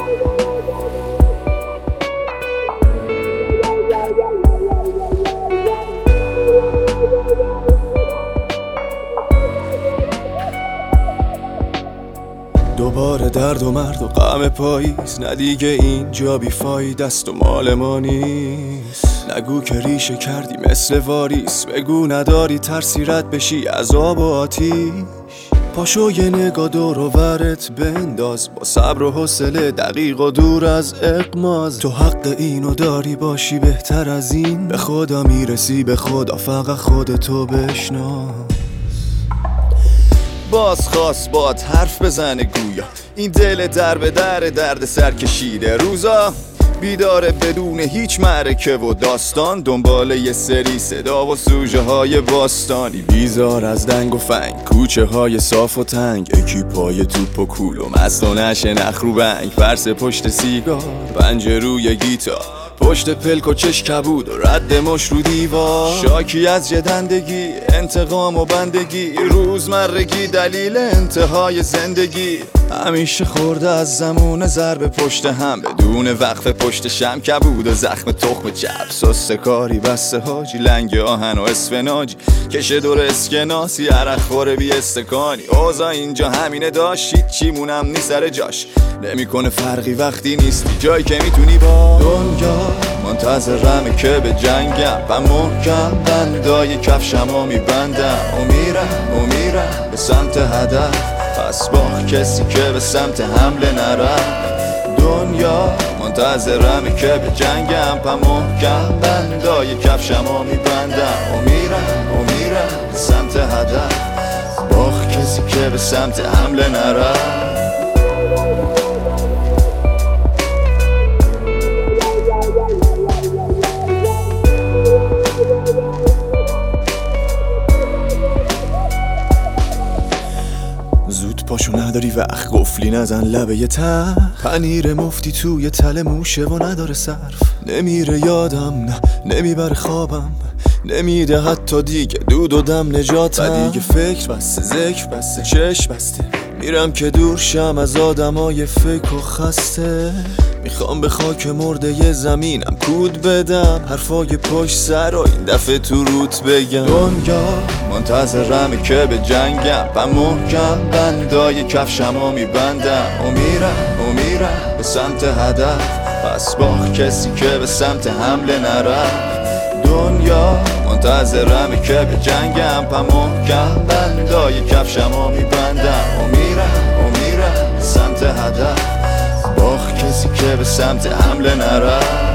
دوباره درد و مرد و غم پاییز، نه دیگه اینجا بیفایده است و مال ما نیست. نگو که ریشه کردی مثل واریس، بگو نداری ترسی رد بشی از آب و آتیش. پاشو یه نگاه دور و برت بنداز، با صبر و حوصله دقیق و دور از اغماز. تو حق اینو داری باشی بهتر از این، به خدا میرسی به خدا فقط خودتو بشناس. باز خواست باد حرف بزنه گویا این دل در به درد سر کشیده روزا، بیداره بدون هیچ معرکه و داستان، دنبال یه سری صدا و سوژه های باستانی. بیزار از دنگ و فنگ، کوچه های صاف و تنگ، اکیپای توپ و کول و مست و نشه نخرو بنگ، فرس پشت سیگار، پنجه روی گیتار، پشت پلک و چش کبود و رد مش رو دیوار. شاکی از جدندگی، انتقام و بندگی، روزمرگی دلیل انتهای زندگی. همیشه خورده از زمون ضرب پشت هم، بدون وقف پشت شم کبود و زخم تخم چپ. سسته کاری بسته حاجی، لنگ آهن و اسفناجی، کشه دور اسکناسی، عرق خوره بی استکانی. اوضاع اینجا همینه داشت، هیچی مونم نی سر جاش، نمیکنه فرقی وقتی نیستی جایی که میتونی با دنیا. منتظرمه که به جنگم و محکم بندای کفشمو میبندم و میرم به سمت هدف، پس با کسی که به سمت حمله نرفت. دنیا منتظرمه که به جنگم و محکم بندای کفشمو میبندم و میرم به سمت هدف، با کسی که به سمت حمله نرفت. زود پاشو نداری وقت، قفلی نزن لبه یه تخت، پنیر مفتی توی تله موشه و نداره صرف. نمیره یادم، نه نمیبره خوابم، نمیده حتی دیگه دود و دم نجاتم. و دیگه فکر بسته، ذکر بسته، چشم بسته، میرم که دور شم از آدمای فکر و خسته. میخوام به خاک مرده ی زمینم کود بدم، حرفای پشت سر و این دفعه تو روت بگم. دنیا منتظرمه که به جنگم و محکم بندای کفشمو میبندم و میرم به سمت هدف، پس با کسی که به سمت حمله نرفت. دنیا منتظرمه که به جنگم و محکم بندای کفشمو میبندم و میرم به سمت هدف، با کسی که به سمت حمله نرفت.